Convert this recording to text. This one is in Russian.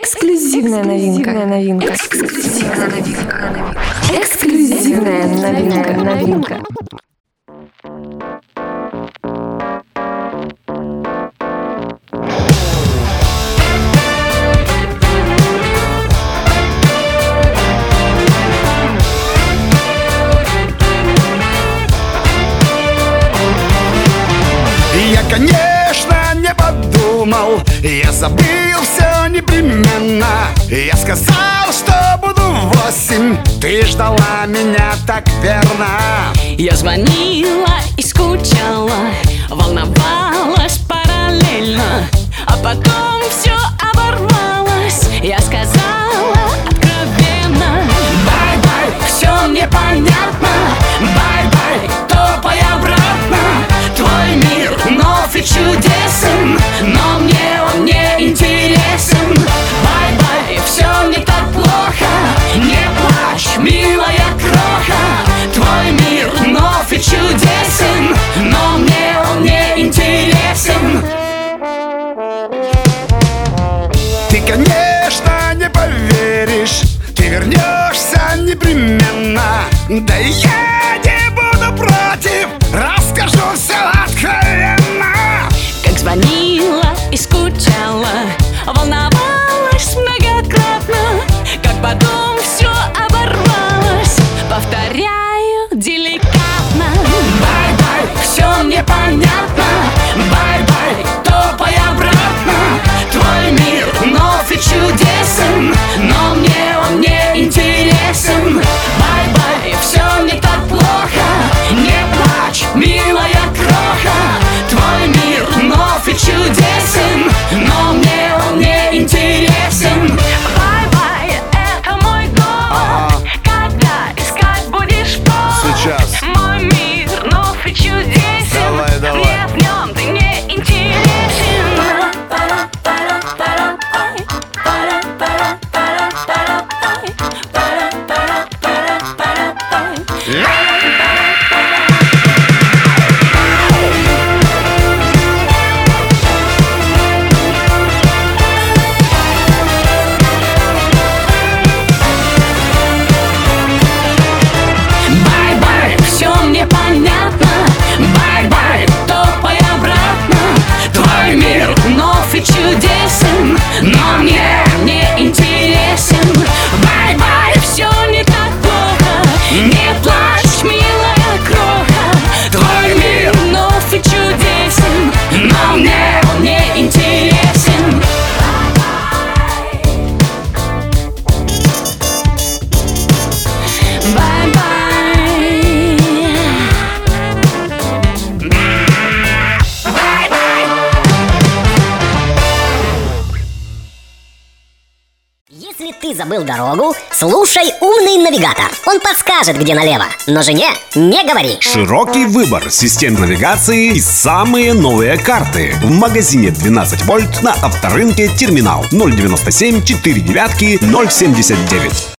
Эксклюзивная новинка. Эксклюзивная новинка. Я, конечно, не подумал, я забыл все непременно. Я сказал, что буду в 8, ты ждала меня так верно. Я звонила и скучала, волновалась параллельно, а потом все оборвалось. Я сказала откровенно: бай-бай, все мне понятно. Бай-бай, топай обратно. Твой мир нов и чудесен, но мне он не интересен. Бай-бай, все не так плохо. Не плачь, милая кроха. Твой мир нов и чудесен, но мне он не интересен. Ты, конечно, не поверишь, ты вернешься непременно. Да и я не буду против, расскажу все откровенно. Как звонила и скучала, волновалась многократно, как потом все оборвалось. Повторяю деликатно: бай-бай, все мне понятно. Бай-бай, топай обратно. Твой мир нов и чудесен, но мне он не интересен. Бай-бай, все не так плохо. Не плачь, милая кроха. Твой мир нов и чудесен, но мне он не интересен. Бай-бай, это мой дом. Когда искать будешь пол? Сейчас. Мой мир нов и чудесен. Давай. Мне в нем ты не интересен. Бай-бай, все мне понятно. Бай-бай, топай обратно. Твой мир нов и чудесен, но мне не интересен. Бай-бай, все не так плохо. Не плачь, милая кроха. Твой мир нов и чудесен, но мне он не интересен. Если ты забыл дорогу, слушай «Умный навигатор». Он подскажет, где налево. Но жене не говори. Широкий выбор систем навигации и самые новые карты. В магазине 12 вольт на Авторынке Терминал 097 4 девятки 079.